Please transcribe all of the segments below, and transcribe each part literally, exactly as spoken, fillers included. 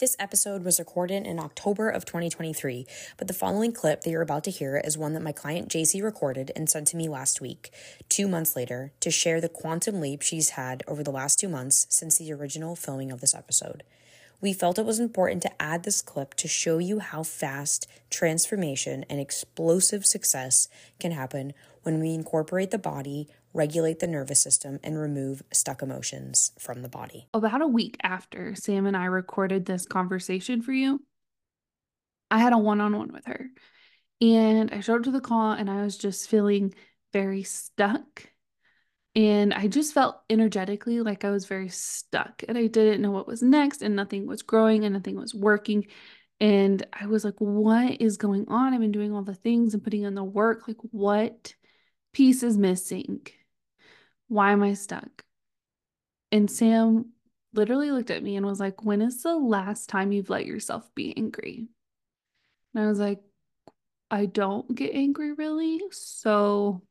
This episode was recorded in October of twenty twenty-three, but the following clip that you're about to hear is one that my client J C recorded and sent to me last week, two months later, to share the quantum leap she's had over the last two months since the original filming of this episode. We felt it was important to add this clip to show you how fast transformation and explosive success can happen when we incorporate the body, regulate the nervous system, and remove stuck emotions from the body. About a week after Sam and I recorded this conversation for you, I had a one-on-one with her. And I showed up to the call and I was just feeling very stuck. And I just felt energetically like I was very stuck and I didn't know what was next and nothing was growing and nothing was working. And I was like, what is going on? I've been doing all the things and putting in the work. Like, what piece is missing? Why am I stuck? And Sam literally looked at me and was like, when is the last time you've let yourself be angry? And I was like, I don't get angry really. So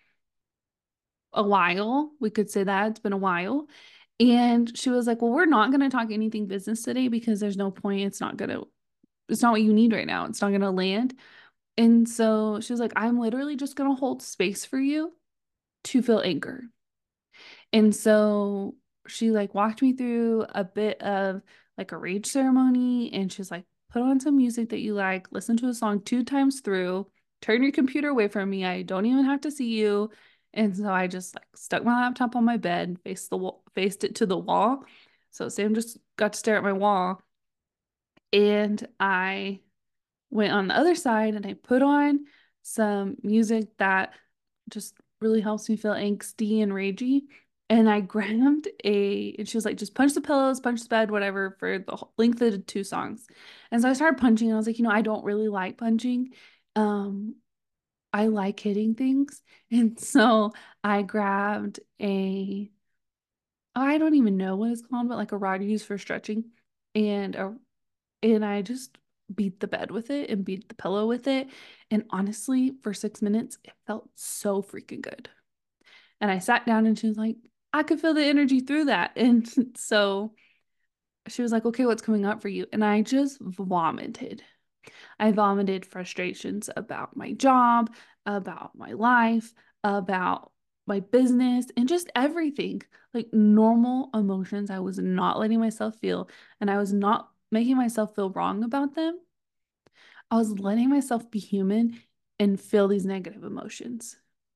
a while, we could say that it's been a while. And she was like, well, we're not going to talk anything business today because there's no point. It's not going to, it's not what you need right now. It's not going to land. And so she was like, I'm literally just going to hold space for you to feel anger. And so she like walked me through a bit of like a rage ceremony and she's like, put on some music that you like, listen to a song two times through, turn your computer away from me. I don't even have to see you. And so I just like stuck my laptop on my bed, faced the wall, faced it to the wall. So Sam just got to stare at my wall. And I went on the other side and I put on some music that just really helps me feel angsty and ragey. And I grabbed a, and she was like, just punch the pillows, punch the bed, whatever, for the length of the two songs. And so I started punching, and I was like, you know, I don't really like punching. Um, I like hitting things. And so I grabbed a, I don't even know what it's called, but like a rod you use for stretching. And a and I just beat the bed with it and beat the pillow with it. And honestly, for six minutes, it felt so freaking good. And I sat down and she was like, I could feel the energy through that. And so she was like, okay, what's coming up for you? And I just vomited. I vomited frustrations about my job, about my life, about my business, and just everything. Like normal emotions I was not letting myself feel, and I was not making myself feel wrong about them. I was letting myself be human and feel these negative emotions.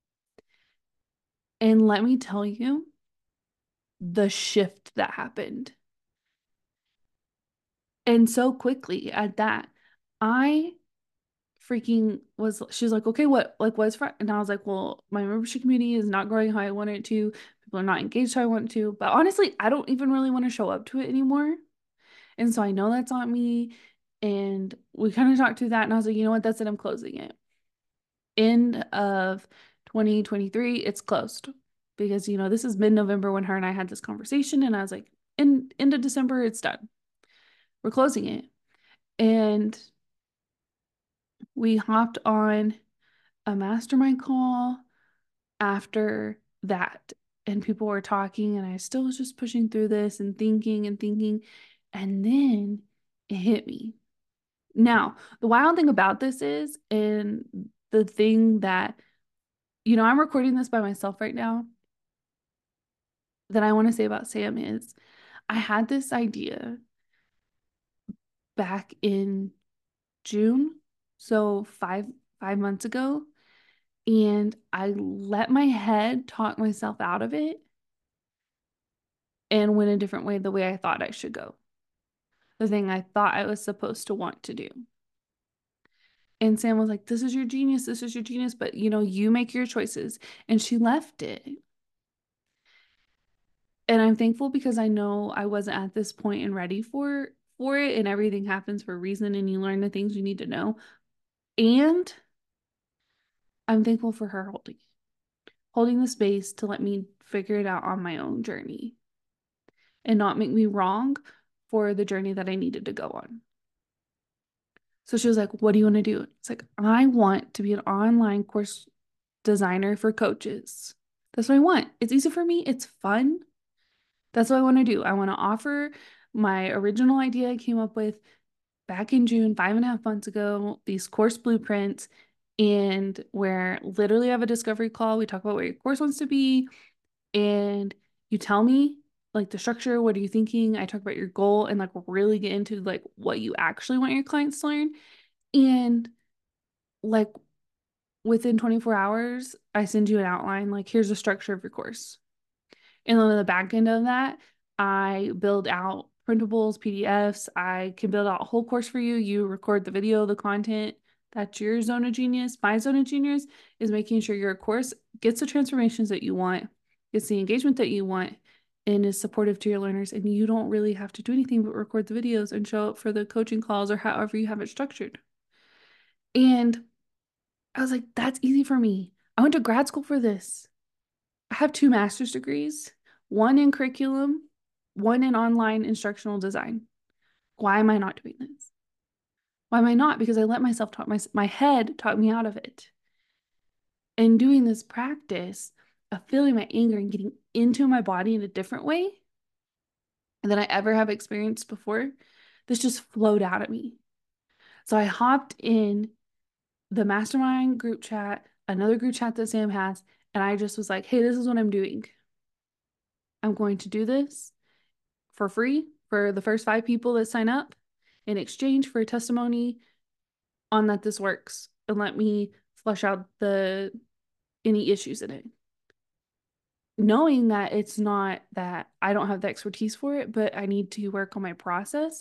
And let me tell you the shift that happened. And so quickly at that, I freaking was she was like, okay, what like what's for and I was like, well, my membership community is not growing how I want it to. People are not engaged how I want to. But honestly, I don't even really want to show up to it anymore. And so I know that's on me. And we kind of talked through that. And I was like, you know what? That's it. I'm closing it. End of twenty twenty-three, it's closed. Because, you know, this is mid-November when her and I had this conversation. And I was like, in end of December, it's done. We're closing it. And we hopped on a mastermind call after that. And people were talking, and I still was just pushing through this and thinking and thinking. And then it hit me. Now, the wild thing about this is, and the thing that, you know, I'm recording this by myself right now, that I want to say about Sam is I had this idea back in June, so five five months ago, and I let my head talk myself out of it and went a different way, the way I thought I should go, the thing I thought I was supposed to want to do. And Sam was like, this is your genius, this is your genius, but you know, you make your choices. And she left it. And I'm thankful because I know I wasn't at this point and ready for for it, and everything happens for a reason and you learn the things you need to know. And I'm thankful for her holding holding the space to let me figure it out on my own journey and not make me wrong for the journey that I needed to go on. So she was like, what do you want to do? It's like, I want to be an online course designer for coaches. That's what I want. It's easy for me. It's fun. That's what I want to do. I want to offer my original idea I came up with back in June, five and a half months ago, these course blueprints, and where literally I have a discovery call. We talk about what your course wants to be, and you tell me like the structure, what are you thinking? I talk about your goal and like really get into like what you actually want your clients to learn. And like within twenty-four hours, I send you an outline, like here's the structure of your course. And then on the back end of that, I build out printables, P D Fs. I can build out a whole course for you. You record the video, the content. That's your zone of genius. My zone of genius is making sure your course gets the transformations that you want, gets the engagement that you want, and is supportive to your learners. And you don't really have to do anything but record the videos and show up for the coaching calls or however you have it structured. And I was like, that's easy for me. I went to grad school for this. I have two master's degrees, one in curriculum, one in online instructional design. Why am I not doing this? Why am I not? Because I let myself talk, my, my head talk me out of it. And doing this practice of feeling my anger and getting into my body in a different way than I ever have experienced before, this just flowed out of me. So I hopped in the mastermind group chat, another group chat that Sam has, and I just was like, hey, this is what I'm doing. I'm going to do this for free for the first five people that sign up in exchange for a testimony on that this works, and let me flush out the any issues in it. Knowing that it's not that I don't have the expertise for it, but I need to work on my process.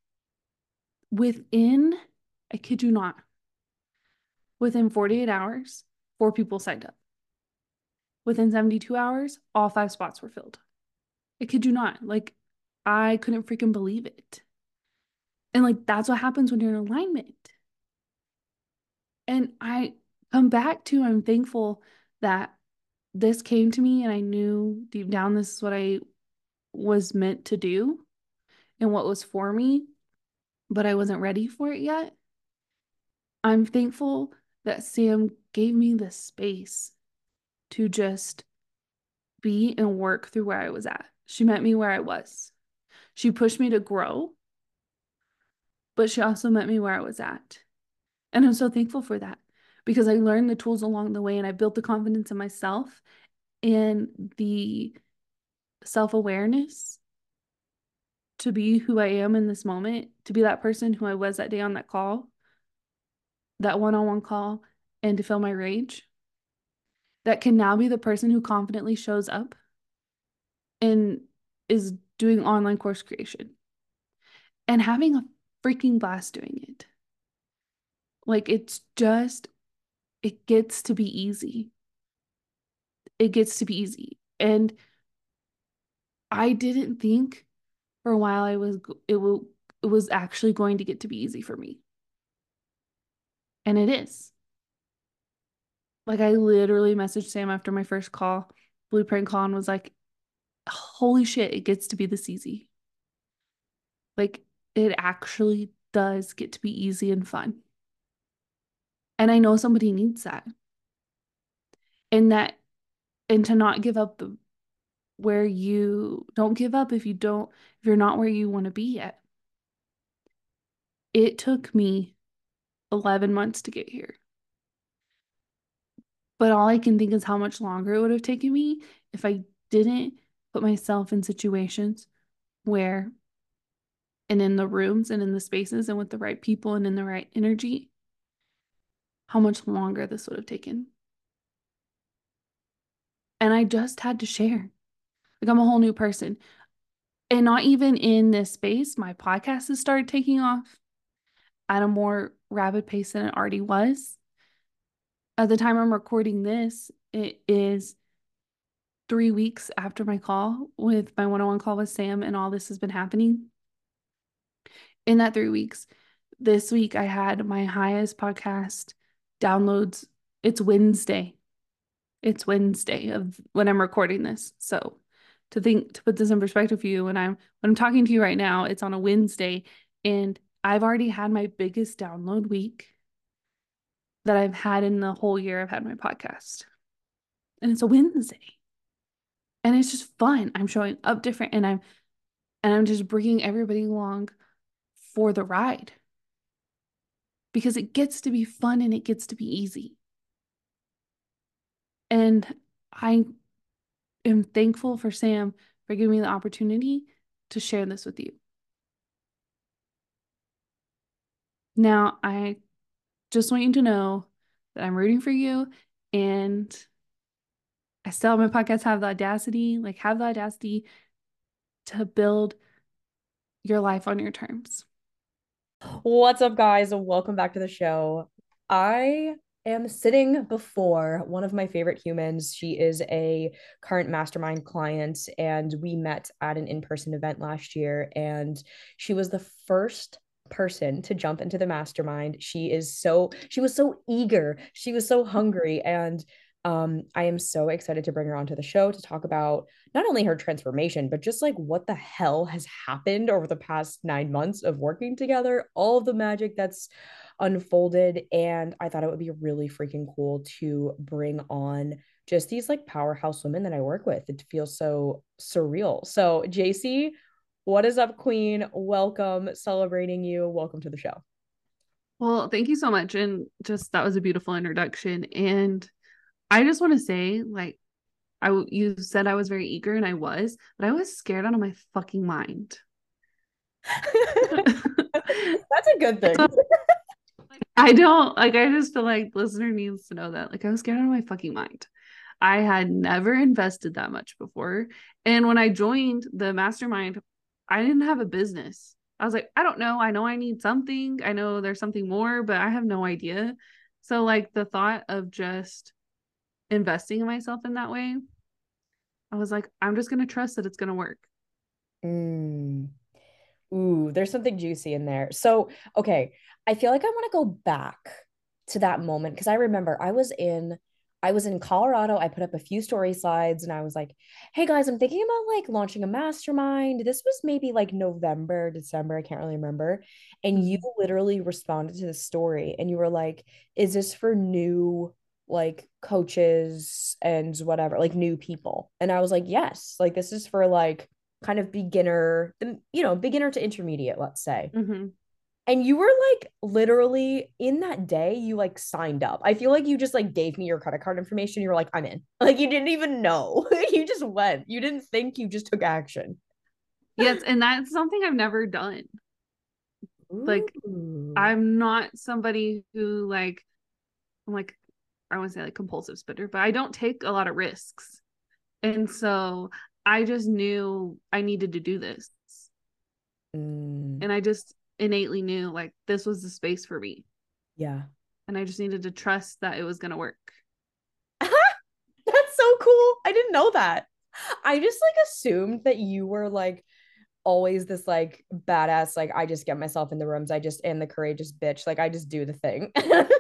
Within, I kid you not, within forty-eight hours, four people signed up. Within seventy-two hours, all five spots were filled. I kid you not. Like, I couldn't freaking believe it. And like, that's what happens when you're in alignment. And I come back to, I'm thankful that this came to me and I knew deep down this is what I was meant to do and what was for me, but I wasn't ready for it yet. I'm thankful that Sam gave me the space to just be and work through where I was at. She met me where I was. She pushed me to grow, but she also met me where I was at. And I'm so thankful for that because I learned the tools along the way and I built the confidence in myself and the self-awareness to be who I am in this moment, to be that person who I was that day on that call, that one-on-one call, and to feel my rage. That can now be the person who confidently shows up and is doing online course creation and having a freaking blast doing it. Like, it's just, it gets to be easy. It gets to be easy. And I didn't think for a while I was, it will, it was actually going to get to be easy for me. And it is. Like, I literally messaged Sam after my first call, Blueprint call, and was like, holy shit, it gets to be this easy. Like, it actually does get to be easy and fun. And I know somebody needs that. And that, and to not give up the, where you don't give up if you don't, if you're not where you want to be yet. It took me eleven months to get here. But all I can think is how much longer it would have taken me if I didn't put myself in situations where, and in the rooms and in the spaces and with the right people and in the right energy, how much longer this would have taken. And I just had to share. Like, I'm a whole new person. And not even in this space, my podcast has started taking off at a more rapid pace than it already was. At the time I'm recording this, it is three weeks after my call with my one-on-one call with Sam, and all this has been happening. In that three weeks, this week I had my highest podcast downloads. It's Wednesday. It's Wednesday of when I'm recording this. So to think, to put this in perspective for you, when I'm when I'm talking to you right now, it's on a Wednesday, and I've already had my biggest download week that I've had in the whole year I've had my podcast. And it's a Wednesday. And it's just fun. I'm showing up different and I'm And I'm just bringing everybody along for the ride because it gets to be fun and it gets to be easy. And I am thankful for Sam for giving me the opportunity to share this with you. Now, I just want you to know that I'm rooting for you, and I still have my podcast, have the audacity, like have the audacity to build your life on your terms. What's up, guys? Welcome back to the show. I am sitting before one of my favorite humans. She is a current mastermind client, and we met at an in-person event last year. And she was the first person to jump into the mastermind. She is so, she was so eager. She was so hungry. And um, I am so excited to bring her onto the show to talk about not only her transformation, but just like what the hell has happened over the past nine months of working together, all of the magic that's unfolded. And I thought it would be really freaking cool to bring on just these like powerhouse women that I work with. It feels so surreal. So, J C, what is up, Queen? Welcome, celebrating you. Welcome to the show. Well, thank you so much. And just that was a beautiful introduction. And I just want to say, like, I you said I was very eager, and I was, but I was scared out of my fucking mind. That's a good thing. I don't like I just feel like the listener needs to know that. Like I was scared out of my fucking mind. I had never invested that much before. And when I joined the mastermind, I didn't have a business. I was like, I don't know. I know I need something. I know there's something more, but I have no idea. So like the thought of just investing in myself in that way, I was like, I'm just gonna trust that it's gonna work. Mm. Ooh, there's something juicy in there. So, okay, I feel like I want to go back to that moment because I remember I was in I was in Colorado. I put up a few story slides and I was like, "Hey guys, I'm thinking about like launching a mastermind." This was maybe like November, December, I can't really remember. And you Mhm. literally responded to the story and you were like, "Is this for new like coaches and whatever, like new people?" And I was like, "Yes, like this is for like kind of beginner, you know, beginner to intermediate, let's say." Mhm. And you were like literally in that day, you like signed up. I feel like you just like gave me your credit card information. You were like, I'm in. Like you didn't even know. You just went. You didn't think, you just took action. Yes, and that's something I've never done. Like Ooh. I'm not somebody who like I'm like I wouldn't say like compulsive spender, but I don't take a lot of risks. And so I just knew I needed to do this. Mm, And I just innately knew like this was the space for me. yeah. And I just needed to trust that it was going to work. That's so cool. I didn't know that. I just like assumed that you were like always this like badass, like I just get myself in the rooms. I just am the courageous bitch. Like I just do the thing.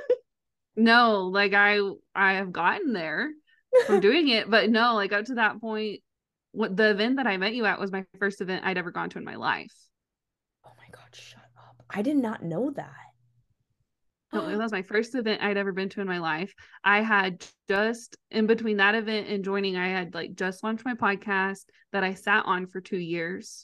No, like I I have gotten there from doing it, but no, like up to that point, what the event that I met you at was my first event I'd ever gone to in my life. Oh my God, shut up. I did not know that. No, it was my first event I'd ever been to in my life. I had just in between that event and joining, I had like just launched my podcast that I sat on for two years.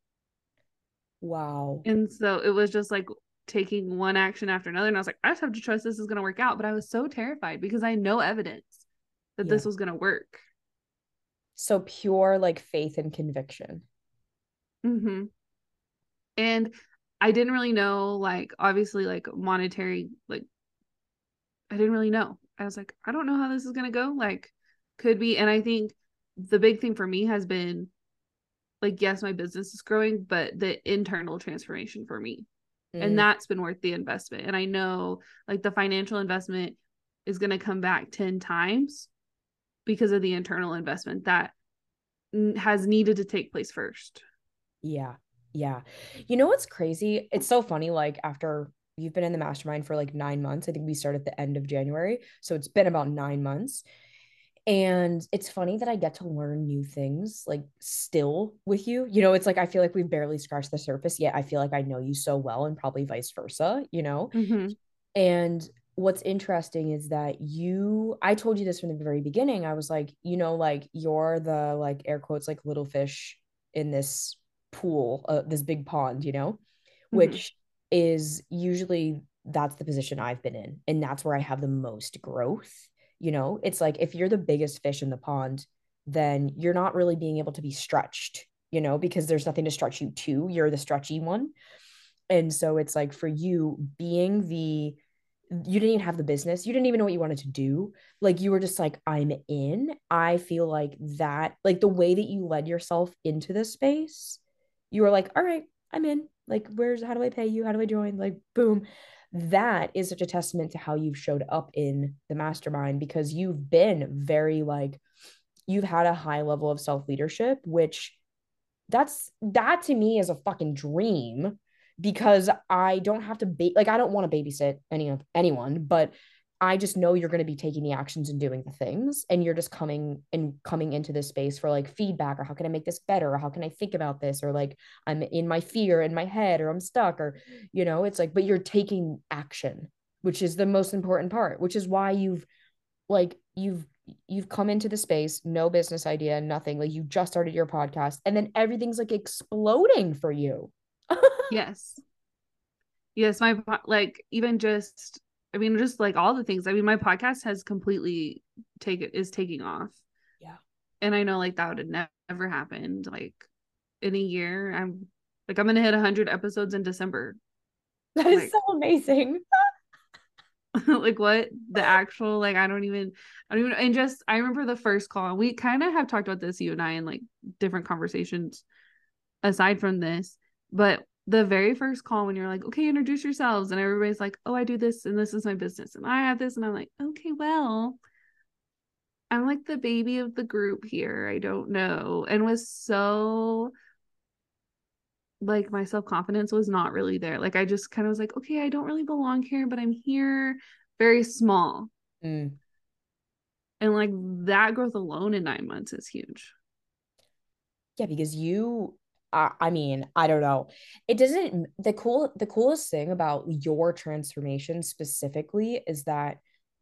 Wow. And so it was just like taking one action after another. And I was like, I just have to trust this is going to work out. But I was so terrified because I know evidence that Yeah. this was going to work. So pure like faith and conviction. Mm-hmm. And I didn't really know, like, obviously, like monetary, like, I didn't really know. I was like, I don't know how this is going to go. Like, could be. And I think the big thing for me has been like, yes, my business is growing, but the internal transformation for me. And Mm, that's been worth the investment. And I know like the financial investment is going to come back ten times because of the internal investment that has needed to take place first. yeah. Yeah. You know what's crazy? It's so funny. Like after you've been in the mastermind for like nine months, I think we started at the end of January. So it's been about nine months. And it's funny that I get to learn new things like still with you. You know, it's like I feel like we've barely scratched the surface yet. I feel like I know you so well and probably vice versa, you know? Mm-hmm. And what's interesting is that you, I told you this from the very beginning. I was like, you know, like you're the like air quotes, like little fish in this pool, uh, this big pond, you know, Mm-hmm. which is usually that's the position I've been in. And that's where I have the most growth. You know, it's like if you're the biggest fish in the pond, then you're not really being able to be stretched, you know, because there's nothing to stretch you to. You're the stretchy one. And so it's like for you being the, you didn't even have the business. You didn't even know what you wanted to do. Like you were just like, I'm in. I feel like that, like the way that you led yourself into this space, you were like, all right, I'm in. Like, where's, how do I pay you? How do I join? Like, boom. That is such a testament to how you've showed up in the mastermind because you've been very like, you've had a high level of self leadership, which that's that to me is a fucking dream because I don't have to be like I don't want to babysit any of anyone, but I just know you're going to be taking the actions and doing the things and you're just coming and coming into this space for like feedback or how can I make this better or how can I think about this or like I'm in my fear in my head or I'm stuck or you know it's like but you're taking action, which is the most important part, which is why you've like you've you've come into the space, no business idea, nothing. Like you just started your podcast and then everything's like exploding for you. Yes. Yes, my like even just I mean just like all the things. I mean my podcast has completely taken is taking off. Yeah. And I know like that would have ne- never happened like in a year. I'm like I'm going to hit one hundred episodes in December. That is Like so amazing. like what the actual like I don't even I don't even and just I remember the first call. We kind of have talked about this you and I in like different conversations aside from this, but the very first call when you're like, okay, introduce yourselves, and everybody's like, oh, I do this and this is my business and I have this, and I'm like, okay, well, I'm like the baby of the group here. I don't know. And was so like my self-confidence was not really there. Like I just kind of was like, okay, I don't really belong here, but I'm here very small. Mm. And like that growth alone in nine months is huge. Yeah, because you I, I mean, I don't know. It doesn't the cool the coolest thing about your transformation specifically is that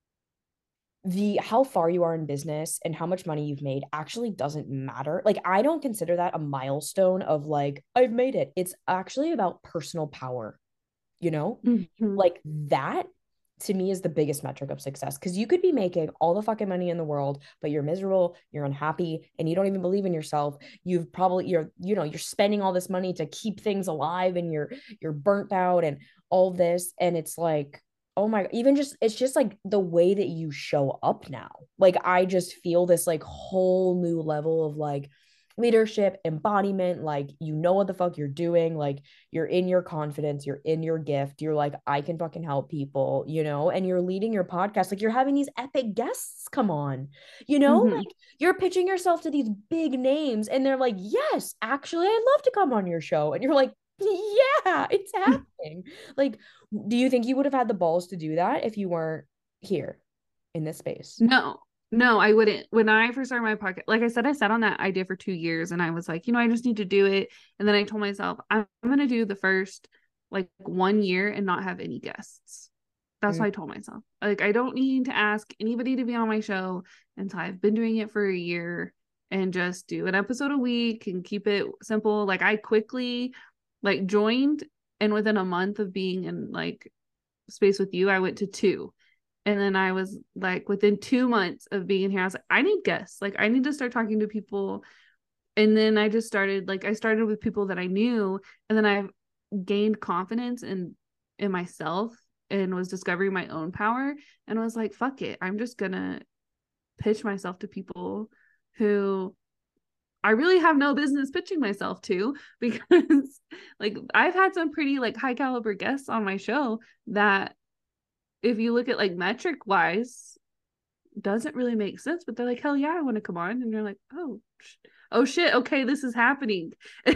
the how far you are in business and how much money you've made actually doesn't matter. Like I don't consider that a milestone of like I've made it. It's actually about personal power, you know? Mm-hmm. Like that to me is the biggest metric of success because you could be making all the fucking money in the world, but you're miserable, you're unhappy, and you don't even believe in yourself. You've probably you're you know, you're spending all this money to keep things alive and you're you're burnt out and all this and it's like oh my even just it's just like the way that you show up now. Like I just feel this like whole new level of like leadership, embodiment, like you know what the fuck you're doing, like you're in your confidence, you're in your gift, you're like I can fucking help people, you know, and you're leading your podcast like you're having these epic guests come on, you know, Mm-hmm. like you're pitching yourself to these big names and they're like, "Yes, actually I'd love to come on your show." And you're like, "Yeah, it's happening." Like, do you think you would have had the balls to do that if you weren't here in this space? No, no, I wouldn't. When I first started my podcast, like I said, I sat on that idea for two years and I was like, you know, I just need to do it. And then I told myself, I'm, I'm going to do the first like one year and not have any guests. That's Mm. what I told myself. Like, I don't need to ask anybody to be on my show until I've been doing it for a year and just do an episode a week and keep it simple. Like, I quickly like joined and within a month of being in like space with you, I went to two. And then I was like, within two months of being here, I was like, I need guests. Like, I need to start talking to people. And then I just started, like, I started with people that I knew. And then I gained confidence in in myself and was discovering my own power. And I was like, fuck it. I'm just gonna pitch myself to people who I really have no business pitching myself to because like I've had some pretty like high caliber guests on my show that if you look at like metric wise doesn't really make sense, but they're like, hell yeah, I want to come on. And you're like, oh, oh shit, okay, this is happening.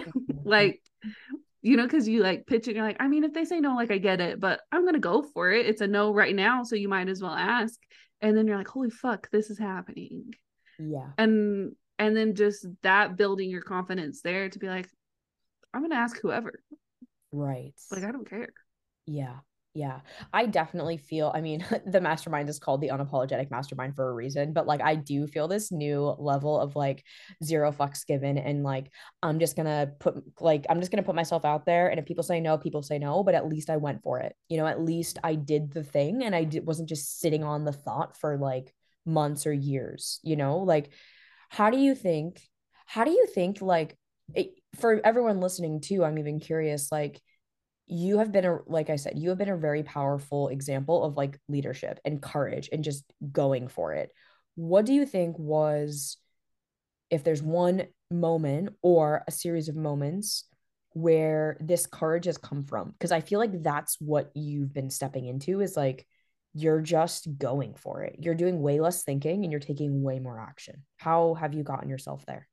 Like, you know, because you like pitch it, you're like, I mean, if they say no, like I get it, but I'm gonna go for it. It's a no right now, so you might as well ask. And then you're like, holy fuck, this is happening. Yeah. And and then just that building your confidence there to be like, I'm gonna ask whoever. Right. Like, I don't care. Yeah. Yeah, I definitely feel, I mean, the mastermind is called the unapologetic mastermind for a reason, but like I do feel this new level of like zero fucks given and like I'm just gonna put like I'm just gonna put myself out there and if people say no, people say no, but at least I went for it. You know, at least I did the thing and I did, wasn't just sitting on the thought for like months or years, you know? Like how do you think how do you think like it, for everyone listening too, I'm even curious like you have been a like I said, you have been a very powerful example of like leadership and courage and just going for it. What do you think was, if there's one moment or a series of moments where this courage has come from? Because I feel like that's what you've been stepping into is like you're just going for it. You're doing way less thinking and you're taking way more action. How have you gotten yourself there?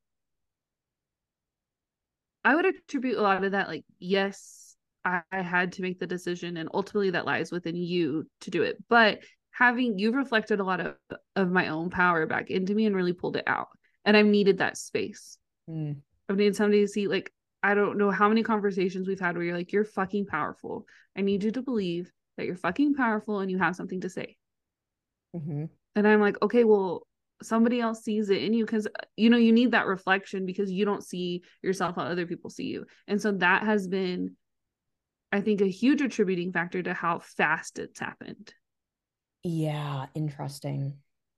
I would attribute a lot of that, like, yes, I, I had to make the decision, and ultimately that lies within you to do it. But having you've reflected a lot of, of my own power back into me and really pulled it out. And I've needed that space. Mm, I've needed somebody to see, like, I don't know how many conversations we've had where you're like, you're fucking powerful. I need you to believe that you're fucking powerful and you have something to say. mhm. And I'm like, okay, well, somebody else sees it in you because, you know, you need that reflection because you don't see yourself how other people see you. And so that has been, I think, a huge attributing factor to how fast it's happened. Yeah, interesting.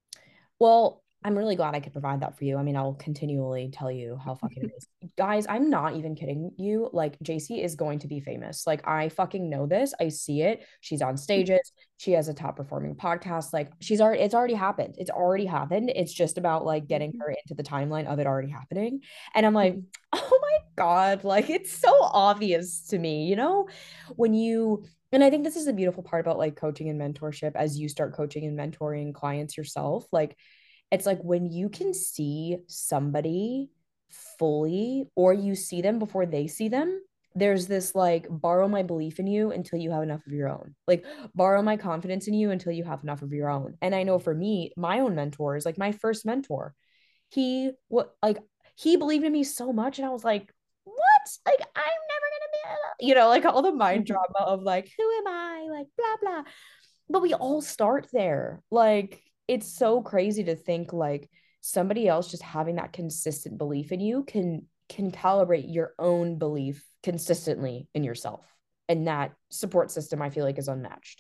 Well, I'm really glad I could provide that for you. I mean, I'll continually tell you how fucking amazing. Guys, I'm not even kidding you. Like, J C is going to be famous. Like, I fucking know this. I see it. She's on stages. She has a top performing podcast. Like, she's already, it's already happened. It's already happened. It's just about like getting her into the timeline of it already happening. And I'm like, oh my God, like, it's so obvious to me, you know, when you, and I think this is the beautiful part about like coaching and mentorship as you start coaching and mentoring clients yourself. Like, it's like when you can see somebody fully or you see them before they see them, there's this like borrow my belief in you until you have enough of your own. Like borrow my confidence in you until you have enough of your own. And I know for me, my own mentors, like my first mentor, he what like he believed in me so much and I was like, what? Like I'm never gonna be, you know, like all the mind drama of like, who am I? Like blah blah. But we all start there. Like it's so crazy to think like somebody else just having that consistent belief in you can can calibrate your own belief consistently in yourself. And that support system I feel like is unmatched.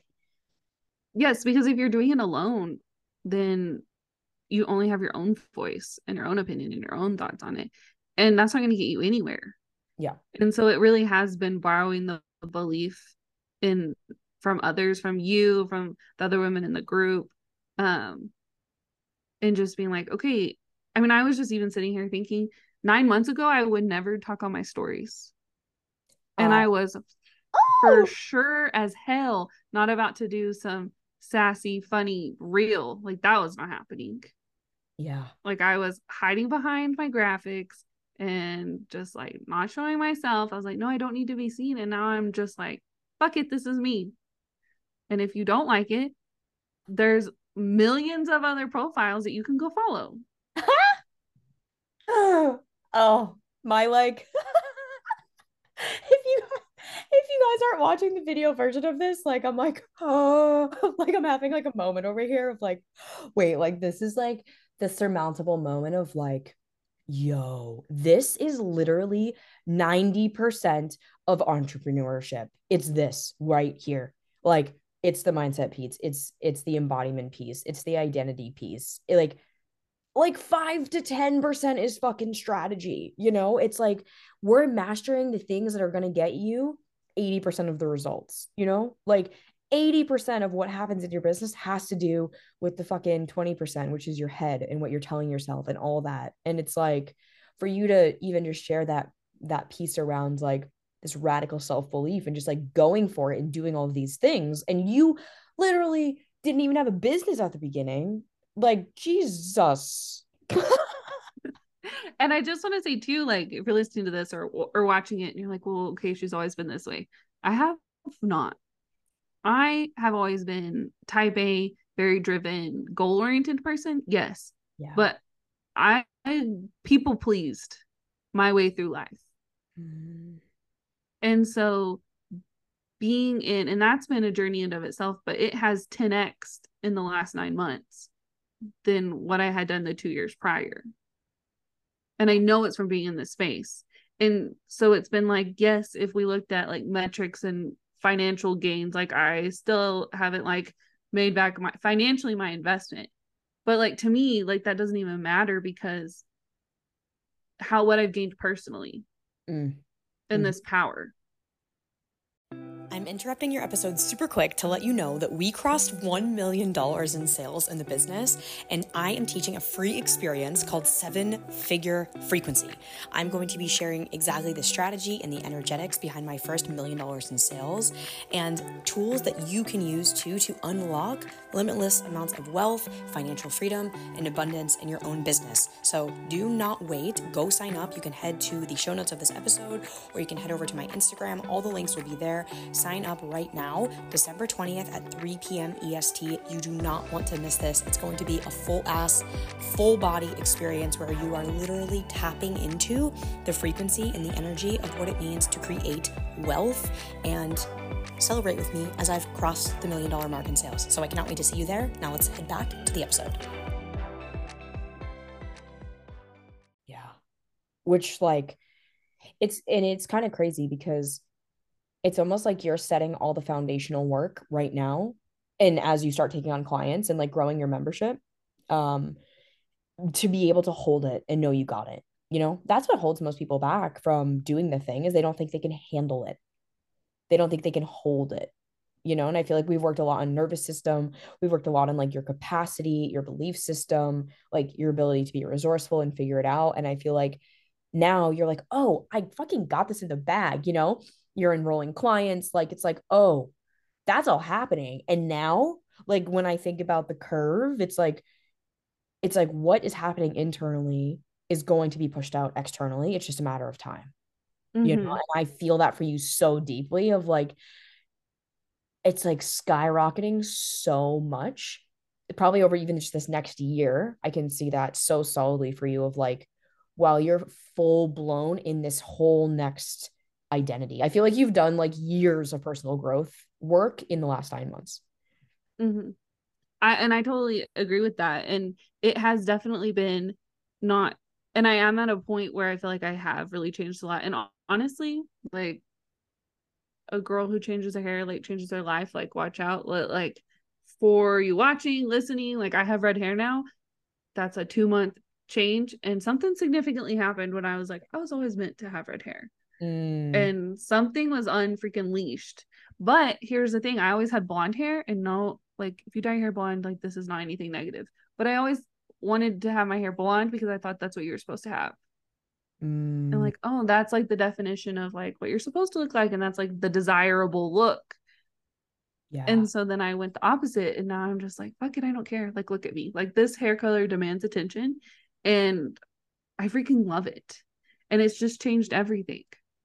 Yes, because if you're doing it alone, then you only have your own voice and your own opinion and your own thoughts on it. And that's not going to get you anywhere. Yeah. And so it really has been borrowing the belief in from others, from you, from the other women in the group, um, and just being like, okay. I mean, I was just even sitting here thinking nine months ago, I would never talk on my stories. And Uh I was for oh sure as hell not about to do some sassy, funny reel. Like that was not happening. yeah. Like I was hiding behind my graphics and just like not showing myself. I was like, no, I don't need to be seen. And now I'm just like, fuck it, this is me. And if you don't like it, there's millions of other profiles that you can go follow. Oh, my like if you if you guys aren't watching the video version of this, like I'm like, oh, like I'm having like a moment over here of like, wait, like this is like the surmountable moment of like, yo, this is literally ninety percent of entrepreneurship. It's this right here. Like it's the mindset piece. It's it's the embodiment piece. It's the identity piece. It, like like five to ten percent is fucking strategy. You know, it's like we're mastering the things that are going to get you eighty percent of the results, you know, like eighty percent of what happens in your business has to do with the fucking twenty percent, which is your head and what you're telling yourself and all that. And it's like for you to even just share that, that piece around like this radical self belief and just like going for it and doing all of these things. And you literally didn't even have a business at the beginning like Jesus. And I just want to say too, like if you're listening to this or or watching it and you're like, well, okay, she's always been this way. I have not. I have always been type A, very driven, goal oriented person. Yes. Yeah. But I, I people pleased my way through life. Mm. And so being in, and that's been a journey in of itself, but it has ten x in the last nine months than what I had done the two years prior. And I know it's from being in this space. And so it's been like, yes, if we looked at like metrics and financial gains, like I still haven't like made back my financially my investment. But like to me, like that doesn't even matter because how what I've gained personally Mm. in Mm. this power. I'm interrupting your episode super quick to let you know that we crossed one million dollars in sales in the business, and I am teaching a free experience called Seven Figure Frequency. I'm going to be sharing exactly the strategy and the energetics behind my first million dollars in sales and tools that you can use too to unlock limitless amounts of wealth, financial freedom, and abundance in your own business. So do not wait. Go sign up. You can head to the show notes of this episode, or you can head over to my Instagram. All the links will be there. Sign up right now, December twentieth at three p.m. E S T. You do not want to miss this. It's going to be a full-ass, full-body experience where you are literally tapping into the frequency and the energy of what it means to create wealth and celebrate with me as I've crossed the million dollar mark in sales. So I cannot wait to see you there. Now let's head back to the episode. Yeah. Which like, it's, and it's kind of crazy because it's almost like you're setting all the foundational work right now. And as you start taking on clients and like growing your membership, um, to be able to hold it and know you got it, you know, that's what holds most people back from doing the thing is they don't think they can handle it. They don't think they can hold it, you know? And I feel like we've worked a lot on nervous system. We've worked a lot on like your capacity, your belief system, like your ability to be resourceful and figure it out. And I feel like now you're like, oh, I fucking got this in the bag, you know? You're enrolling clients. Like, it's like, oh, that's all happening. And now, like, when I think about the curve, it's like, it's like what is happening internally is going to be pushed out externally. It's just a matter of time. You know, Mm-hmm. and I feel that for you so deeply of like, it's like skyrocketing so much, probably over even just this next year. I can see that so solidly for you of like, while you're full blown in this whole next identity. I feel like you've done like years of personal growth work in the last nine months. Mm-hmm. I and I totally agree with that. And it has definitely been not, and I am at a point where I feel like I have really changed a lot. And honestly, like a girl who changes her hair, like changes her life, like watch out. Like for you watching, listening, like I have red hair now. That's a two month change. And something significantly happened when I was like, I was always meant to have red hair. Mm. And something was unfreaking leashed. But here's the thing, I always had blonde hair, and no, like if you dye your hair blonde, like this is not anything negative. But I always wanted to have my hair blonde because I thought that's what you were supposed to have. Mm. And like, oh, that's like the definition of like what you're supposed to look like, and that's like the desirable look. Yeah. And so then I went the opposite, and now I'm just like, fuck it, I don't care. Like, look at me. Like this hair color demands attention, and I freaking love it. And it's just changed everything.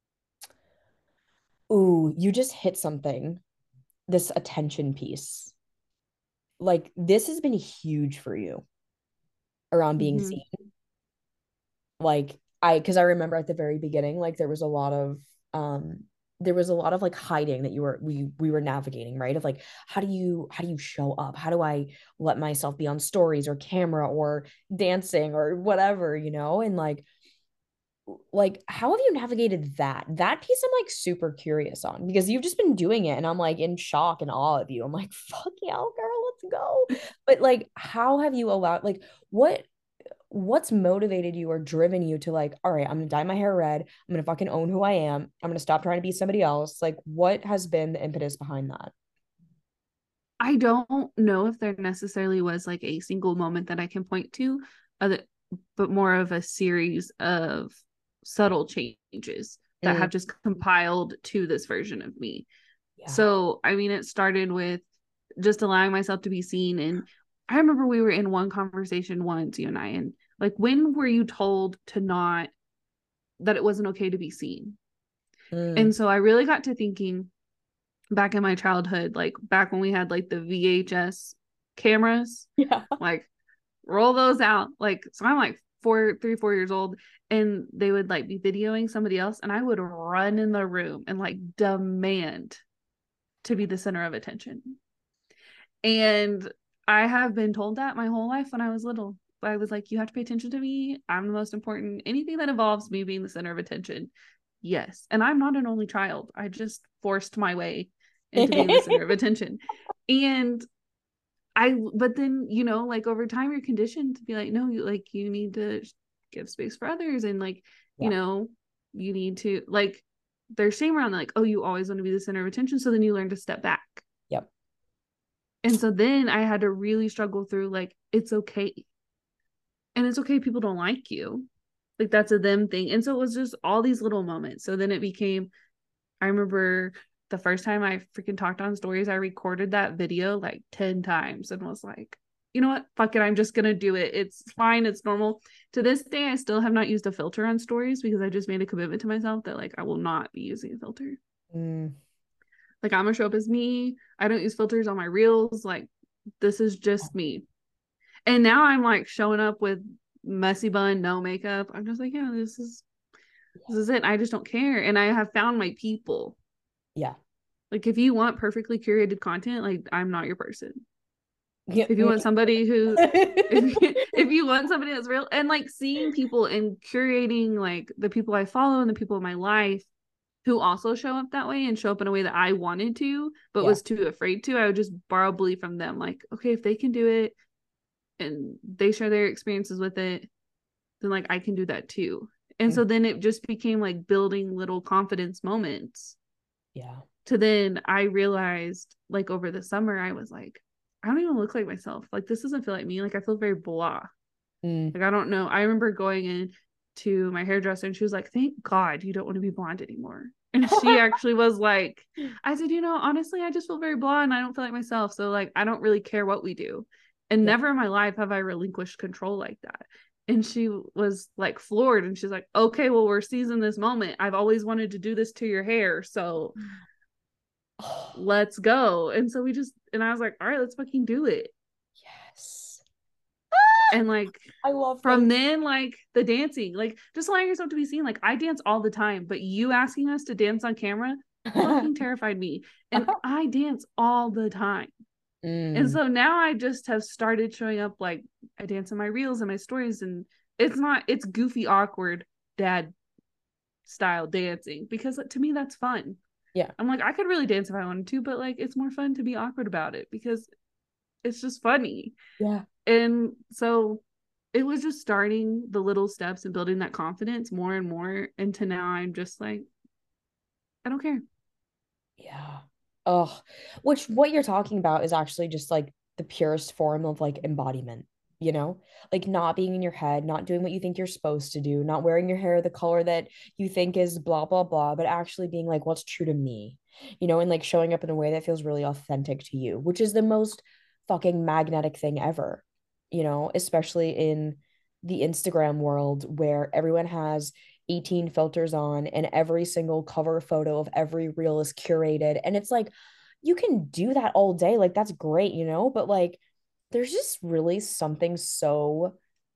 Ooh, you just hit something. This attention piece. Like this has been huge for you around being Mm-hmm. seen. Like I, because I remember at the very beginning, like there was a lot of um there was a lot of like hiding that you were we we were navigating, right? Of like how do you how do you show up? How do I let myself be on stories or camera or dancing or whatever, you know? And like like how have you navigated that? That piece I'm like super curious on because you've just been doing it and I'm like in shock and awe of you. I'm like, fuck yeah, girl, let's go. But like how have you allowed like what what's motivated you or driven you to like, all right, I'm gonna dye my hair red. I'm gonna fucking own who I am. I'm gonna stop trying to be somebody else. Like, what has been the impetus behind that? I don't know if there necessarily was like a single moment that I can point to, other, but more of a series of subtle changes that Mm, have just compiled to this version of me. yeah. So, I mean, it started with just allowing myself to be seen. And I remember we were in one conversation once, you and I, and like, when were you told to not, that it wasn't okay to be seen? Mm, And so I really got to thinking back in my childhood, like back when we had like the V H S cameras, yeah. like roll those out. Like, so I'm like four, three, four years old, and they would like be videoing somebody else, and I would run in the room and like demand to be the center of attention. And I have been told that my whole life when I was little. I was like, you have to pay attention to me. I'm the most important. Anything that involves me being the center of attention. Yes. And I'm not an only child. I just forced my way into being the center of attention. And I, but then, you know, like over time, you're conditioned to be like, no, you like, you need to give space for others. And like, yeah. you know, you need to, like, there's shame around like, oh, you always want to be the center of attention. So then you learn to step back. Yep. And so then I had to really struggle through like, it's okay. And it's okay people don't like you. Like that's a them thing. And so it was just all these little moments. So then it became, I remember the first time I freaking talked on stories, I recorded that video like ten times and was like, you know what? Fuck it. I'm just going to do it. It's fine. It's normal. To this day, I still have not used a filter on stories because I just made a commitment to myself that like, I will not be using a filter. Mm. Like I'm going to show up as me. I don't use filters on my reels. Like this is just me. And now I'm like showing up with messy bun, no makeup. I'm just like, yeah, this is, this is it. I just don't care. And I have found my people. Yeah. Like if you want perfectly curated content, like I'm not your person. Yeah. If you want somebody who, if, you, if you want somebody that's real and like seeing people and curating like the people I follow and the people in my life who also show up that way and show up in a way that I wanted to, but yeah. was too afraid to, I would just borrow belief from them. Like, okay, if they can do it, and they share their experiences with it, then like I can do that too. And mm-hmm. so then it just became like building little confidence moments. Yeah. To then I realized like over the summer, I was like, I don't even look like myself. Like this doesn't feel like me. Like I feel very blah. Mm. Like I don't know. I remember going in to my hairdresser and she was like, thank God you don't want to be blonde anymore. And she actually was like, I said, you know, honestly, I just feel very blah and I don't feel like myself. So like, I don't really care what we do. And yeah. never in my life have I relinquished control like that. And she was like floored and she's like, okay, well, we're seizing this moment. I've always wanted to do this to your hair. So let's go. And so we just, and I was like, all right, let's fucking do it. Yes. And like, I love from this. Then like the dancing, like just allowing yourself to be seen. Like I dance all the time, but you asking us to dance on camera fucking terrified me. And I dance all the time. Mm. And so now I just have started showing up like I dance in my reels and my stories, and it's not, it's goofy, awkward dad style dancing because to me that's fun. Yeah. I'm like, I could really dance if I wanted to, but like it's more fun to be awkward about it because it's just funny. Yeah. And so it was just starting the little steps and building that confidence more and more. And to now I'm just like, I don't care. Yeah. Oh, which what you're talking about is actually just like the purest form of like embodiment, you know, like not being in your head, not doing what you think you're supposed to do, not wearing your hair the color that you think is blah, blah, blah, but actually being like, what's true to me, you know, and like showing up in a way that feels really authentic to you, which is the most fucking magnetic thing ever, you know, especially in the Instagram world where everyone has eighteen filters on and every single cover photo of every reel is curated. And it's like, you can do that all day. Like, that's great, you know, but like, there's just really something so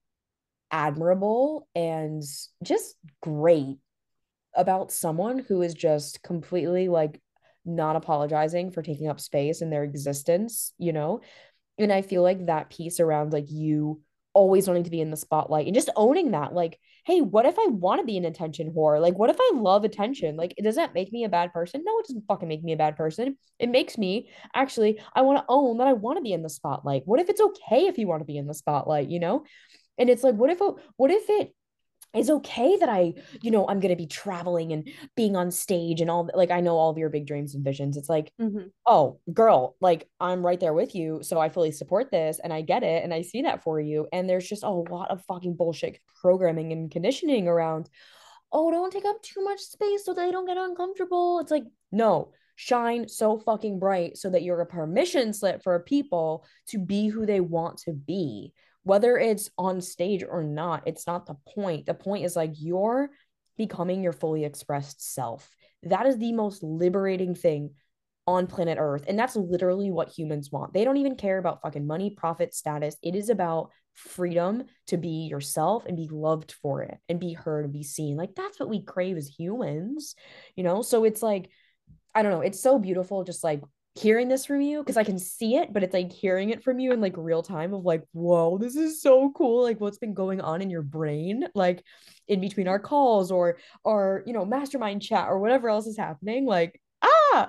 admirable and just great about someone who is just completely like not apologizing for taking up space in their existence, you know? And I feel like that piece around like you always wanting to be in the spotlight and just owning that, like, hey, what if I want to be an attention whore? Like, what if I love attention? Like, does that make me a bad person? No, it doesn't fucking make me a bad person. It makes me actually, I want to own that I want to be in the spotlight. What if it's okay if you want to be in the spotlight, you know? And it's like, what if, what if it is okay that I, you know, I'm going to be traveling and being on stage and all, like, I know all of your big dreams and visions. It's like, mm-hmm. oh, girl, like, I'm right there with you. So I fully support this and I get it. And I see that for you. And there's just a lot of fucking bullshit programming and conditioning around, oh, don't take up too much space so they don't get uncomfortable. It's like, no, shine so fucking bright so that you're a permission slip for people to be who they want to be. Whether it's on stage or not, it's not the point. The point is like you're becoming your fully expressed self. That is the most liberating thing on planet Earth. And that's literally what humans want. They don't even care about fucking money, profit, status. It is about freedom to be yourself and be loved for it and be heard and be seen. Like that's what we crave as humans, you know? So it's like, I don't know. It's so beautiful just like hearing this from you because I can see it, but it's like hearing it from you in like real time of like, whoa, this is so cool. Like what's been going on in your brain, like in between our calls or or you know, mastermind chat or whatever else is happening. Like, ah.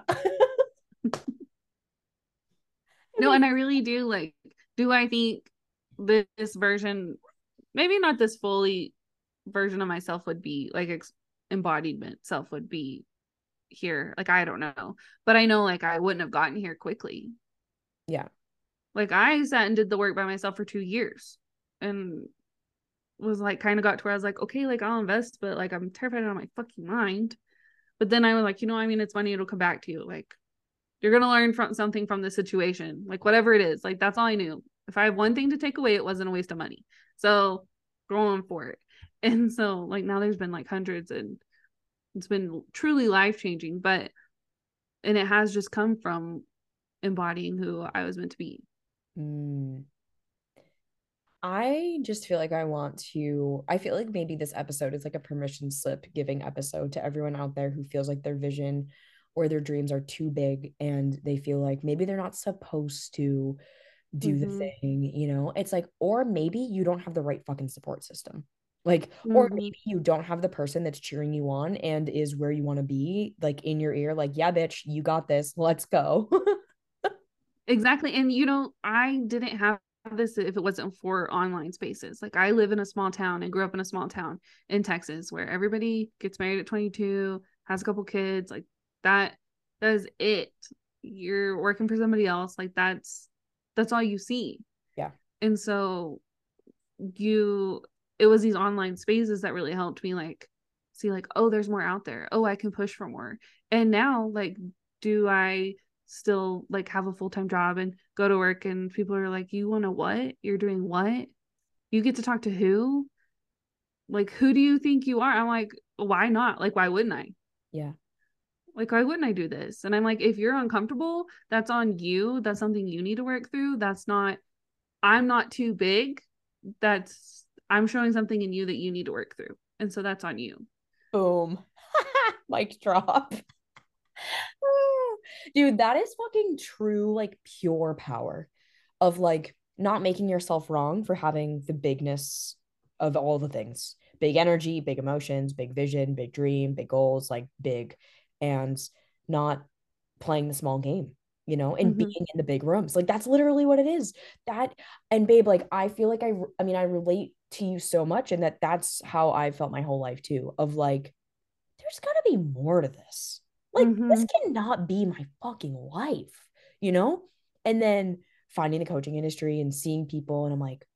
No, and I really do like, do I think this, this version, maybe not this fully version of myself would be like ex- embodiment self would be here. Like, I don't know, but I know like I wouldn't have gotten here quickly. Yeah. Like, I sat and did the work by myself for two years and was like, kind of got to where I was like, okay, like I'll invest, but like I'm terrified out of my fucking mind. But then I was like, you know, I mean, it's money, it'll come back to you. Like, you're gonna learn from something from the situation, like whatever it is. Like, that's all I knew. If I have one thing to take away, it wasn't a waste of money. So going for it. And so like now there's been like hundreds, and it's been truly life changing. But and it has just come from embodying who I was meant to be. Mm. I just feel like I want to, I feel like maybe this episode is like a permission slip giving episode to everyone out there who feels like their vision or their dreams are too big and they feel like maybe they're not supposed to do the Mm-hmm. thing, you know? It's like, or maybe you don't have the right fucking support system. Like, or Mm-hmm. maybe you don't have the person that's cheering you on and is where you want to be, like in your ear, like, yeah, bitch, you got this. Let's go. Exactly. And you know, I didn't have this if it wasn't for online spaces. Like, I live in a small town and grew up in a small town in Texas where everybody gets married at twenty-two, has a couple kids, like that that is it. You're working for somebody else, like that's that's all you see. Yeah. And so you it was these online spaces that really helped me like see like, oh, there's more out there. Oh, I can push for more. And now like, do I still like have a full-time job and go to work and people are like, you want to what? You're doing what? You get to talk to who? Like, who do you think you are? I'm like, why not? Like, why wouldn't I? Yeah. Like, why wouldn't I do this? And I'm like, if you're uncomfortable, that's on you. That's something you need to work through. That's not, I'm not too big. That's, I'm showing something in you that you need to work through. And so that's on you. Boom. Mic drop. Dude, that is fucking true, like pure power of like not making yourself wrong for having the bigness of all the things. Big energy, big emotions, big vision, big dream, big goals, like big, and not playing the small game, you know, and being Mm-hmm. in the big rooms. Like that's literally what it is. That and babe, like I feel like I I mean I relate to you so much and that that's how I felt my whole life too of like there's got to be more to this. Like, this Mm-hmm. cannot be my fucking life, you know? And then finding the coaching industry and seeing people, and I'm like,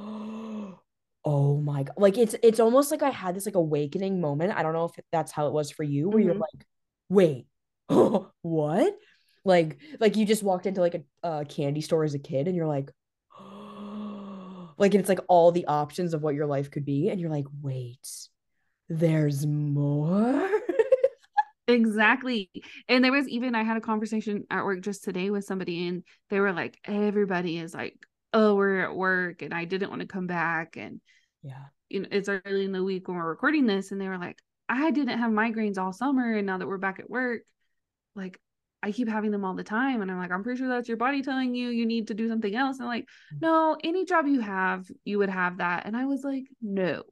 oh my God. Like, it's it's almost like I had this like awakening moment. I don't know if that's how it was for you, where you're Mm-hmm. like, wait, what? Like, like you just walked into like a, a candy store as a kid, and you're like, like it's like all the options of what your life could be, and you're like, wait, there's more. Exactly. And there was even, I had a conversation at work just today with somebody, and they were like, everybody is like, oh, we're at work and I didn't want to come back. And, Yeah. you know, it's early in the week when we're recording this. And they were like, I didn't have migraines all summer. And now that we're back at work, like, I keep having them all the time. And I'm like, I'm pretty sure that's your body telling you you need to do something else. And like, no, any job you have, you would have that. And I was like, no.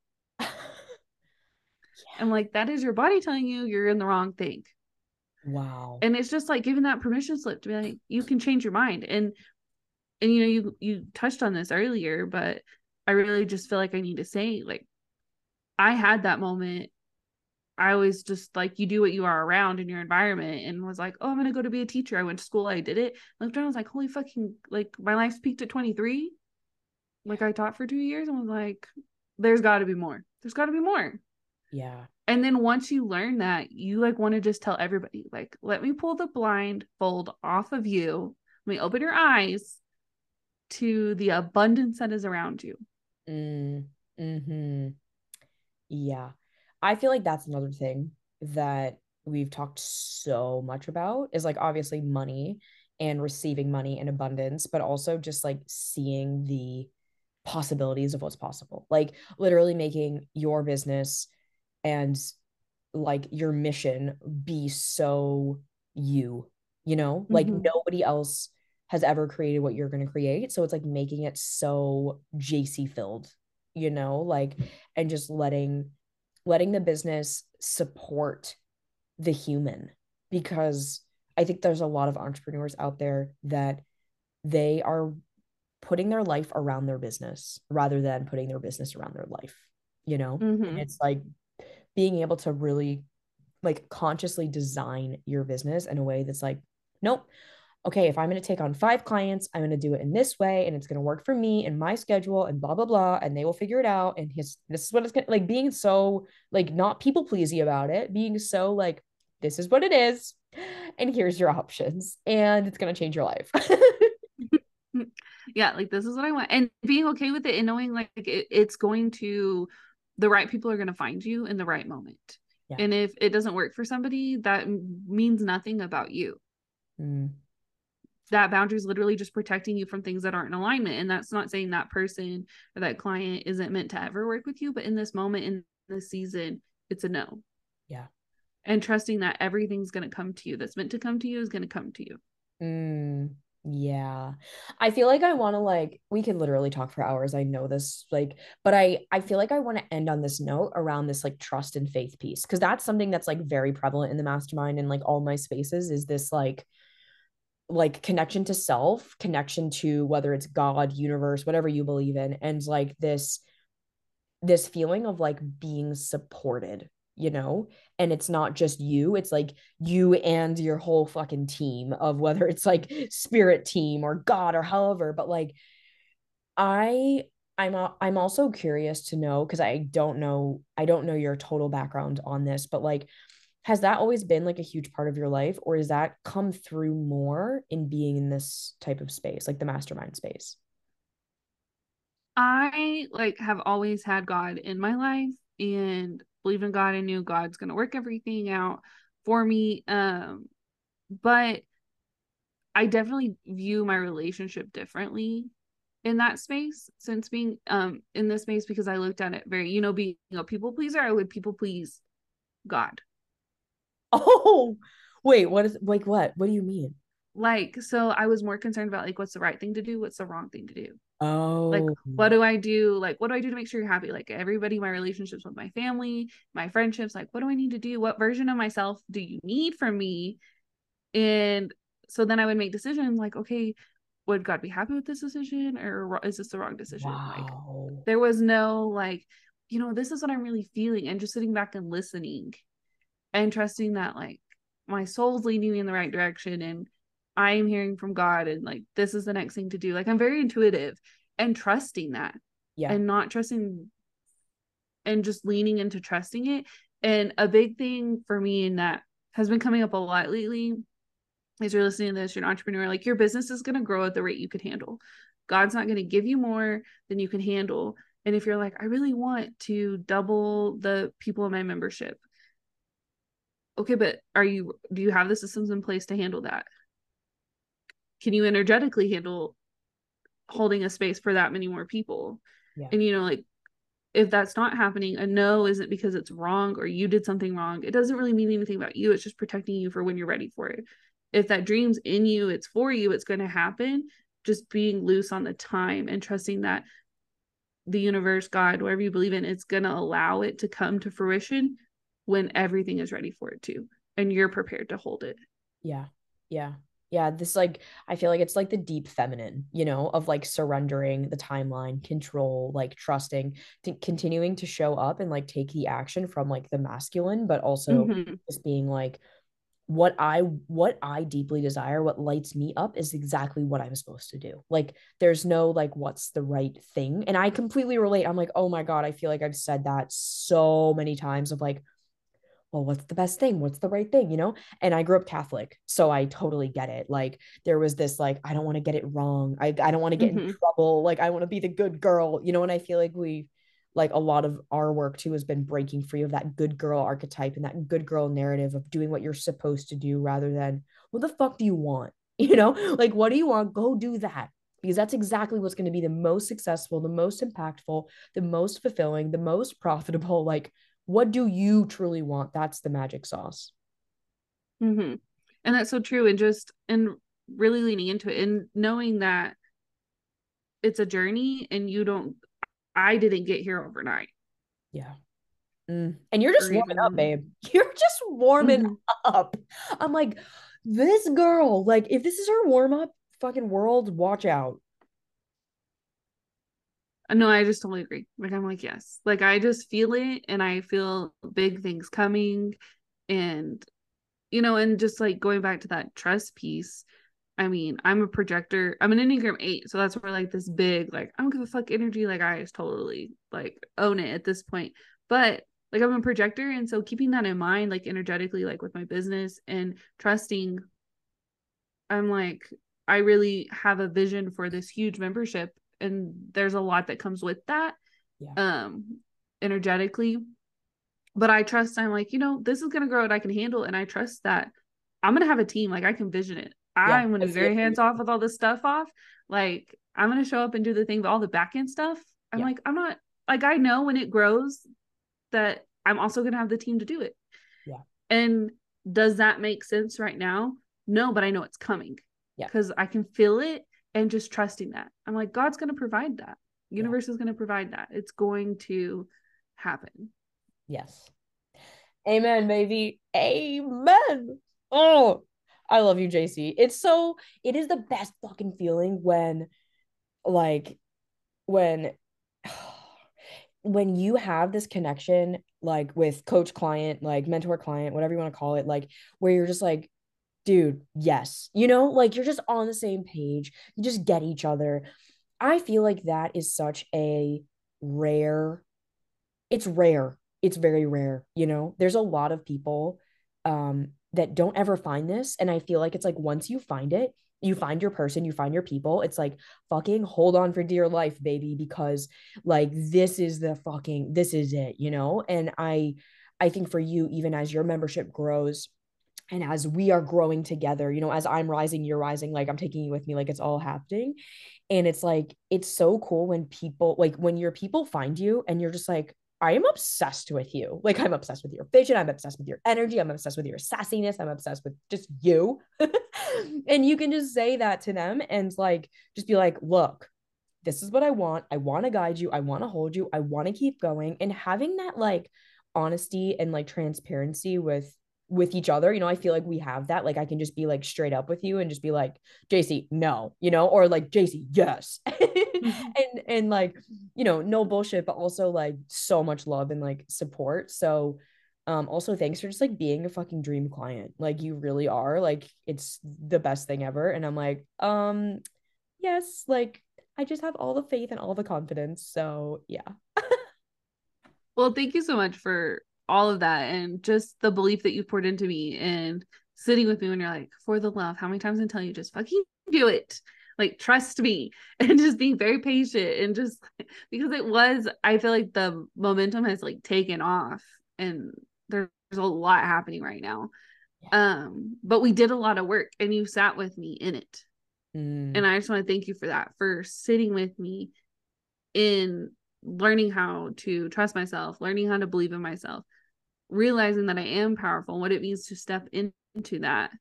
I'm like, that is your body telling you you're in the wrong thing. Wow. And it's just like giving that permission slip to be like, you can change your mind. And and you know, you you touched on this earlier, but I really just feel like I need to say, like, I had that moment. I was just like, you do what you are around in your environment, and was like, oh, I'm gonna go to be a teacher. I went to school, I did it. I looked around, I was like, holy fucking, like my life's peaked at twenty-three. Like, I taught for two years and was like, there's gotta be more. There's gotta be more. Yeah. And then once you learn that, you like want to just tell everybody, like, let me pull the blindfold off of you. Let me open your eyes to the abundance that is around you. Mm, hmm. Yeah. I feel like that's another thing that we've talked so much about is like obviously money and receiving money in abundance, but also just like seeing the possibilities of what's possible. Like literally making your business and like your mission be so you, you know, like Mm-hmm. nobody else has ever created what you're going to create. So it's like making it so J C filled, you know, like, and just letting, letting the business support the human, because I think there's a lot of entrepreneurs out there that they are putting their life around their business rather than putting their business around their life, you know? And Mm-hmm. it's like being able to really like consciously design your business in a way that's like, nope, okay, if I'm going to take on five clients, I'm going to do it in this way and it's going to work for me and my schedule and blah, blah, blah. And they will figure it out. And his, this is what it's going to like, being so like not people pleasy about it, being so like, this is what it is. And here's your options. And it's going to change your life. Yeah, like this is what I want. And being okay with it and knowing like it, it's going to, the right people are going to find you in the right moment. Yeah. And if it doesn't work for somebody, that means nothing about you. Mm. That boundary is literally just protecting you from things that aren't in alignment. And that's not saying that person or that client isn't meant to ever work with you, but in this moment, in this season, it's a no. Yeah. And trusting that everything's going to come to you that's meant to come to you is going to come to you. Mm, yeah. I feel like I want to like we could literally talk for hours. I know this like but I I feel like I want to end on this note around this like trust and faith piece, because that's something that's like very prevalent in the mastermind and like all my spaces is this like like connection to self, connection to whether it's God, universe, whatever you believe in, and like this this feeling of like being supported, you know? And it's not just you, it's like you and your whole fucking team of whether it's like spirit team or God or however, but like I I'm a, I'm also curious to know because I don't know I don't know your total background on this, but like has that always been like a huge part of your life, or has that come through more in being in this type of space, like the mastermind space? I like have always had God in my life and believe in God. I knew God's going to work everything out for me. Um, but I definitely view my relationship differently in that space since being um in this space because I looked at it very, you know, being a people pleaser, I would people please God. Oh, wait, what is like what? What do you mean? Like, so I was more concerned about like what's the right thing to do, what's the wrong thing to do. Like, Oh, what do I do? Like, what do I do to make sure you're happy? Like, everybody, my relationships with my family, my friendships, like, what do I need to do? What version of myself do you need from me? And so then I would make decisions like, okay, would God be happy with this decision or is this the wrong decision? Like, wow. there was no, like, you know, this is what I'm really feeling. And just sitting back and listening and trusting that, like, my soul's leading me in the right direction and I'm hearing from God and like this is the next thing to do. Like I'm very intuitive and trusting that Yeah. and not trusting and just leaning into trusting it. And a big thing for me in that has been coming up a lot lately is you're listening to this, you're an entrepreneur, like your business is going to grow at the rate you can handle. God's not going to give you more than you can handle. And if you're like, I really want to double the people in my membership, okay, but are you, do you have the systems in place to handle that? Can you energetically handle holding a space for that many more people? Yeah. And, you know, like if that's not happening, a no isn't because it's wrong or you did something wrong. It doesn't really mean anything about you. It's just protecting you for when you're ready for it. If that dream's in you, it's for you, it's going to happen. Just being loose on the time and trusting that the universe, God, whatever you believe in, it's going to allow it to come to fruition when everything is ready for it to. And you're prepared to hold it. Yeah. Yeah. Yeah. This like I feel like it's like the deep feminine, you know, of like surrendering the timeline, control, like trusting, to continuing to show up and like take the action from like the masculine, but also Mm-hmm. just being like what I what I deeply desire, what lights me up is exactly what I'm supposed to do. Like there's no like what's the right thing. And I completely relate. I'm like, "Oh my God, I feel like I've said that so many times of like well, what's the best thing? What's the right thing? You know? And I grew up Catholic, so I totally get it. Like there was this like, I don't want to get it wrong. I, I don't want to get in Mm-hmm. trouble. Like I want to be the good girl, you know? And I feel like we like a lot of our work too has been breaking free of that good girl archetype and that good girl narrative of doing what you're supposed to do rather than what the fuck do you want? You know, like what do you want? Go do that. Because that's exactly what's going to be the most successful, the most impactful, the most fulfilling, the most profitable. Like what do you truly want? That's the magic sauce. Mm-hmm. And that's so true. And just, and really leaning into it and knowing that it's a journey and you don't, I didn't get here overnight. Yeah. Mm. And you're just Or warming up, even, babe. You're just warming mm-hmm. up. I'm like, this girl, like, if this is her warm up, fucking world, watch out. No, I just totally agree. Like, I'm like, yes. Like, I just feel it and I feel big things coming. And, you know, and just like going back to that trust piece, I mean, I'm a projector. I'm an Enneagram eight. So that's where like this big, like, I don't give a fuck energy. Like, I just totally like own it at this point. But like, I'm a projector. And so keeping that in mind, like, energetically, like with my business and trusting, I'm like, I really have a vision for this huge membership. And there's a lot that comes with that, Yeah. um, energetically. But I trust, I'm like, you know, this is going to grow and I can handle. And I trust that I'm going to have a team. Like, I can vision it. Yeah. I'm going to I be see very it for hands you. off with all this stuff off. Like, I'm going to show up and do the thing, but all the back end stuff, I'm Yeah. like, I'm not, like, I know when it grows that I'm also going to have the team to do it. Yeah. And does that make sense right now? No, but I know it's coming Yeah. because I can feel it and just trusting that. I'm like, God's going to provide that. Yeah. Universe is going to provide that. It's going to happen. Yes. Amen, baby. Amen. Oh, I love you, J C. It's so, it is the best fucking feeling when, like, when, when you have this connection, like with coach client, like mentor client, whatever you want to call it, like, where you're just like, dude, yes, you know, like you're just on the same page, you just get each other. I feel like that is such a rare, it's rare. It's very rare, you know. There's a lot of people um that don't ever find this, and I feel like it's like once you find it, you find your person, you find your people, it's like fucking hold on for dear life, baby, because like this is the fucking this is it, you know. And I I think for you, even as your membership grows and as we are growing together, you know, as I'm rising, you're rising, like I'm taking you with me, like it's all happening. And it's like, it's so cool when people, like when your people find you and you're just like, I am obsessed with you. Like, I'm obsessed with your vision. I'm obsessed with your energy. I'm obsessed with your sassiness. I'm obsessed with just you. And you can just say that to them and like, just be like, look, this is what I want. I want to guide you. I want to hold you. I want to keep going. And having that like honesty and like transparency with with each other, you know, I feel like we have that. Like I can just be like straight up with you and just be like, J C, no, you know, or like J C, yes. Mm-hmm. and and like, you know, no bullshit, but also like so much love and like support. So um also thanks for just like being a fucking dream client. Like you really are. Like it's the best thing ever. And I'm like, um, yes, like I just have all the faith and all the confidence. So yeah. Well, thank you so much for all of that and just the belief that you poured into me and sitting with me when you're like, for the love, how many times I tell you just fucking do it? Like, trust me, and just being very patient and just because it was, I feel like the momentum has like taken off and there's a lot happening right now. Yeah. Um, but we did a lot of work and you sat with me in it. Mm, And I just want to thank you for that, for sitting with me in learning how to trust myself, learning how to believe in myself, realizing that I am powerful and what it means to step in, into that.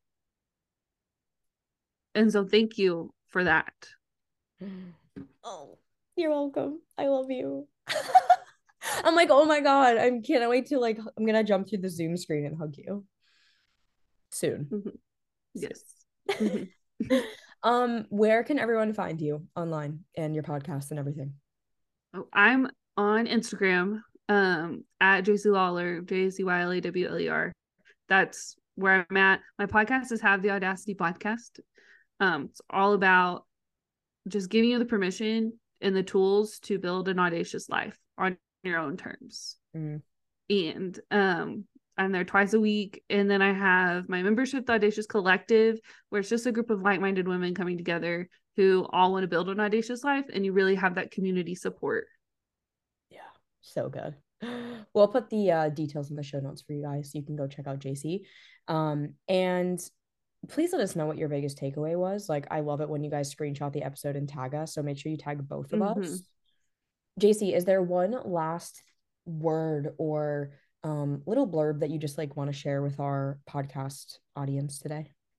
And so thank you for that. oh, you're welcome. I love you. I'm like, oh my God. I can't wait to like I'm gonna jump through the Zoom screen and hug you soon. Mm-hmm. Soon. Yes. Mm-hmm. Um, where can everyone find you online and your podcast and everything? Oh, I'm on Instagram um at J C Lawler, J C Y L A W L E R. That's where I'm at. My podcast is Have the Audacity Podcast. Um, it's all about just giving you the permission and the tools to build an audacious life on your own terms. Mm. And um, I'm there twice a week. And then I have my membership, the Audacious Collective, where it's just a group of like minded women coming together who all want to build an audacious life. And you really have that community support. Yeah, so good. We'll put the uh, details in the show notes for you guys so you can go check out J C. Um, and please let us know what your biggest takeaway was. Like, I love it when you guys screenshot the episode and tag us. So make sure you tag both of Mm-hmm. us. J C, is there one last word or um, little blurb that you just like want to share with our podcast audience today?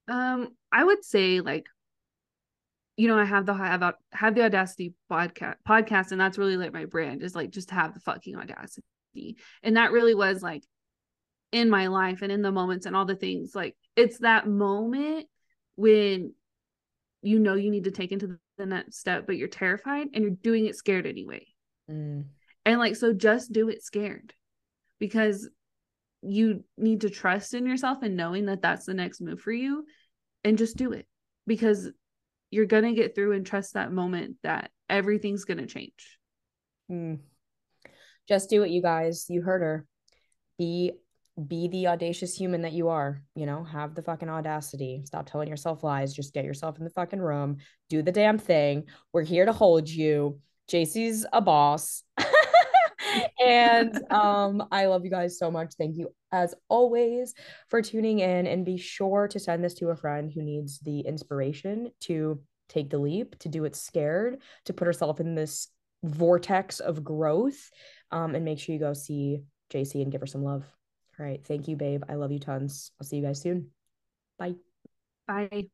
Um, I would say like, you know, I have the have out have the audacity podcast podcast, and that's really like my brand is like just have the fucking audacity. And that really was like in my life and in the moments and all the things. Like it's that moment when you know you need to take into the next step, but you're terrified and you're doing it scared anyway. Mm. And like, so just do it scared, because you need to trust in yourself and knowing that that's the next move for you, and just do it, because you're going to get through, and trust that moment that everything's going to change. Mm. Just do it, you guys. You heard her. Be be the audacious human that you are, you know, have the fucking audacity. Stop telling yourself lies. Just get yourself in the fucking room. Do the damn thing. We're here to hold you. J C's a boss. And um, I love you guys so much. Thank you, as always, for tuning in. And be sure to send this to a friend who needs the inspiration to take the leap, to do it scared, to put herself in this vortex of growth. Um, and make sure you go see J C and give her some love. All right. Thank you, babe. I love you tons. I'll see you guys soon. Bye. Bye.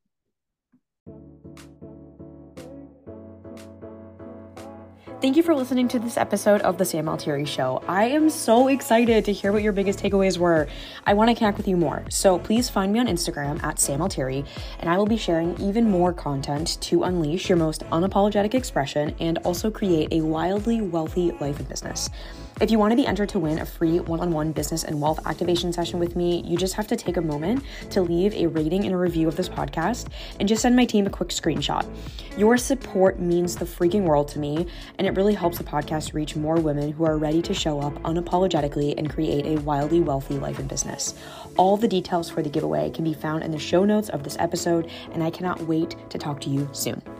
Thank you for listening to this episode of the Sam Altieri Show. I am so excited to hear what your biggest takeaways were. I want to connect with you more. So please find me on Instagram at Sam Altieri, and I will be sharing even more content to unleash your most unapologetic expression and also create a wildly wealthy life and business. If you want to be entered to win a free one-on-one business and wealth activation session with me, you just have to take a moment to leave a rating and a review of this podcast and just send my team a quick screenshot. Your support means the freaking world to me, and it really helps the podcast reach more women who are ready to show up unapologetically and create a wildly wealthy life and business. All the details for the giveaway can be found in the show notes of this episode, and I cannot wait to talk to you soon.